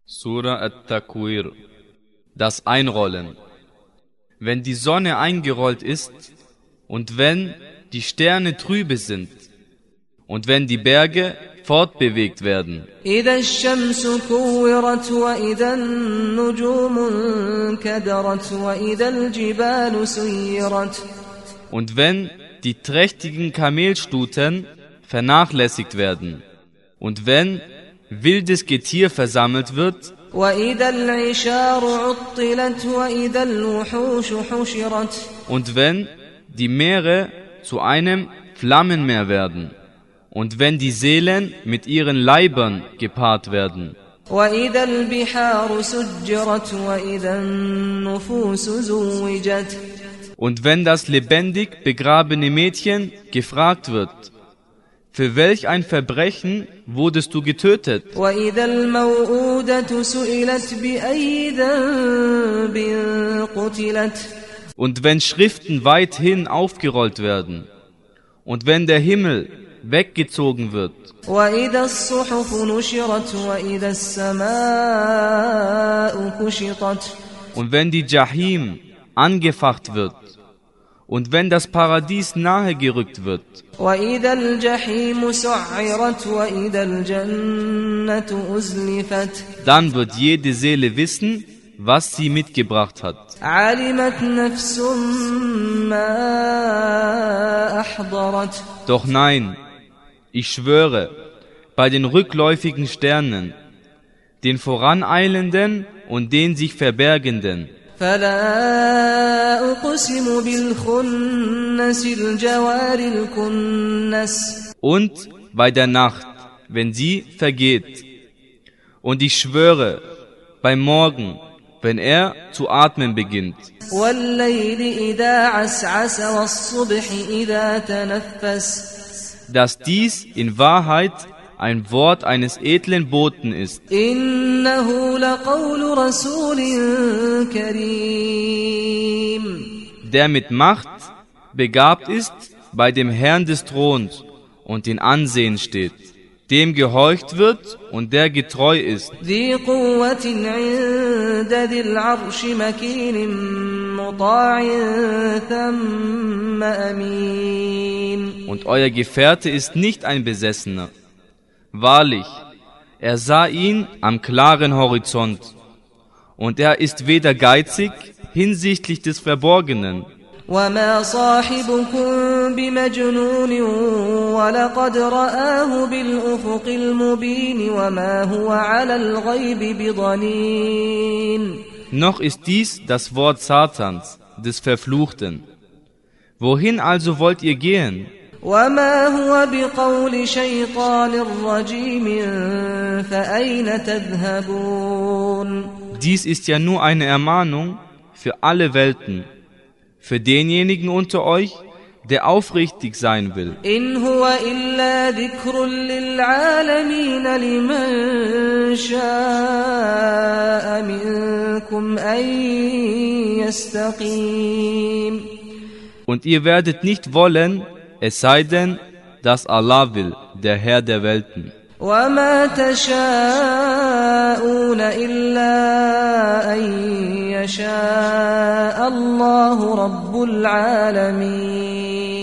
Surah At-Takwir, das Einrollen. Wenn die Sonne eingerollt ist und wenn die Sterne trübe sind und wenn die Berge fortbewegt werden. إذا الشمس كورت وإذا النجوم انكدرت وإذا الجبال سيرت. Und wenn die trächtigen Kamelstuten vernachlässigt werden und wenn wildes Getier versammelt wird وإذا العشار عطلت وإذا الوحوش حشرت. und wenn die Meere zu einem Flammenmeer werden und wenn die Seelen mit ihren Leibern gepaart werden وإذا البحار سجرت وإذا النفوس زوجت. und wenn das lebendig begrabene Mädchen gefragt wird, für welch ein Verbrechen wurdest du getötet? وإذا الموءودة سئلت بأي ذنب قتلت. Und wenn Schriften weithin aufgerollt werden und wenn der Himmel weggezogen wird وإذا الصحف نشرت وإذا السماء كشطت. und wenn die Jahim angefacht wird und wenn das Paradies nahe gerückt wird وإذا الجحيم سعرت وإذا الجنة أزلفت. dann wird jede Seele wissen, was sie mitgebracht hat. علمت نفس ما أحضرت. Doch nein, ich schwöre, bei den rückläufigen Sternen, den voraneilenden und den sich verbergenden, فلا أقسم بالخنس الجوار الكنس. und bei der Nacht, wenn sie vergeht. Und ich schwöre, beim Morgen, wenn er zu atmen beginnt. والليل إذا عسعس والصبح إذا تنفس. Dass dies in Wahrheit ein Wort eines edlen Boten ist, إنه لقول رسول كريم. der mit Macht begabt ist bei dem Herrn des Throns und in Ansehen steht, dem gehorcht wird und der getreu ist. ذي قوة عند ذي العرش مكين مطاع ثم أمين. Und euer Gefährte ist nicht ein Besessener. Wahrlich, er sah ihn am klaren Horizont. Und er ist weder geizig hinsichtlich des Verborgenen. وما صاحبكم بمجنون ولقد رآه بالأفق المبين وما هو على الغيب بضنين. Noch ist dies das Wort Satans, des Verfluchten. Wohin also wollt ihr gehen? وما هو بقول شيطان رجيم فأين تذهبون. Dies ist ja nur eine Ermahnung für alle Welten, für denjenigen unter euch, der aufrichtig sein will. إن هو إلا ذكر للعالمين لمن شاء منكم أن يستقيم. Und ihr werdet nicht wollen, es sei denn, dass Allah will, der Herr der Welten. وما تشاءون إلا أن يشاء الله رب العالمين.